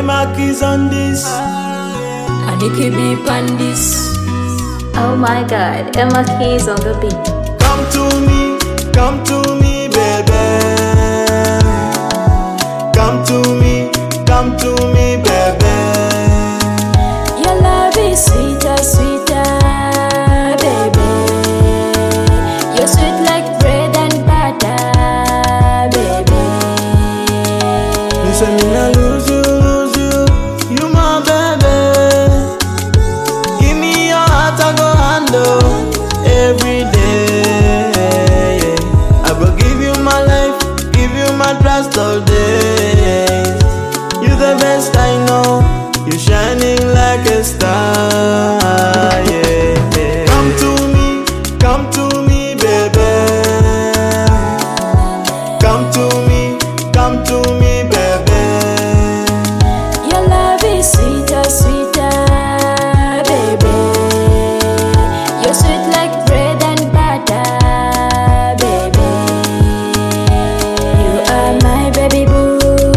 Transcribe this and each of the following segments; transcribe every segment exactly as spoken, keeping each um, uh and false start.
Emma Keys on this. And it could be pandis. Oh my god, Emma Keys on the beat. Come to me, come to me, baby. Come to me, come to me, baby. Your love is sweeter, sweeter, baby. You're sweet like bread and butter, baby. Listen, me I lose you, lose you. You my baby. Give me your heart, I go handle every day. I go give you my life, give you my trust all day. You the best I know. You shining like a star, yeah. Come to me, come to me, baby. Come to me, come to me, baby. Your love is sweeter, sweeter, baby. You're sweet like bread and butter, baby. You are my baby boo,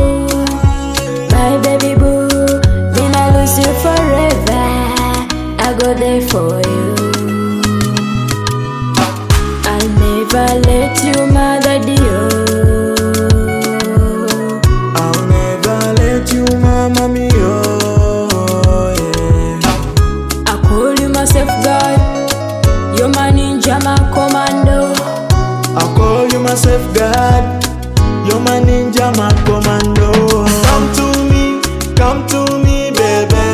my baby boo. Then I lose you forever. I go there for you. I'll never let you mother dear. I'll never let you, mama me, oh, yeah. I call you my safeguard. You're my ninja, my commando. I call you my safeguard. You're my ninja, my commando. Come to me, come to me, baby.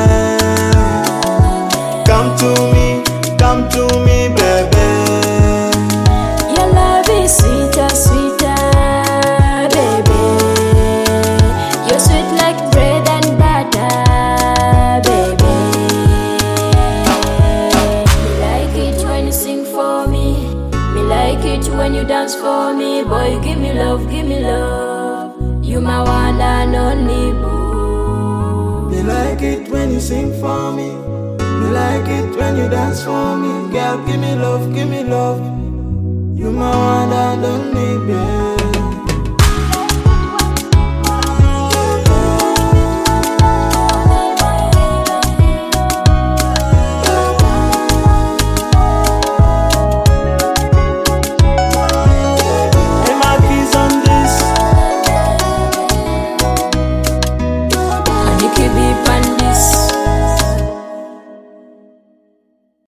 Come to me, come to me, baby. Your love is sweeter, sweeter, baby. You're sweet like bread and butter, baby. Me like it when you sing for me. Me like it when you dance for me. Boy, give me love, give me love. You my one and only boo. Me like it when you sing for me. Me like it when you dance for me. Girl, give me love, give me love. You my one and only, baby.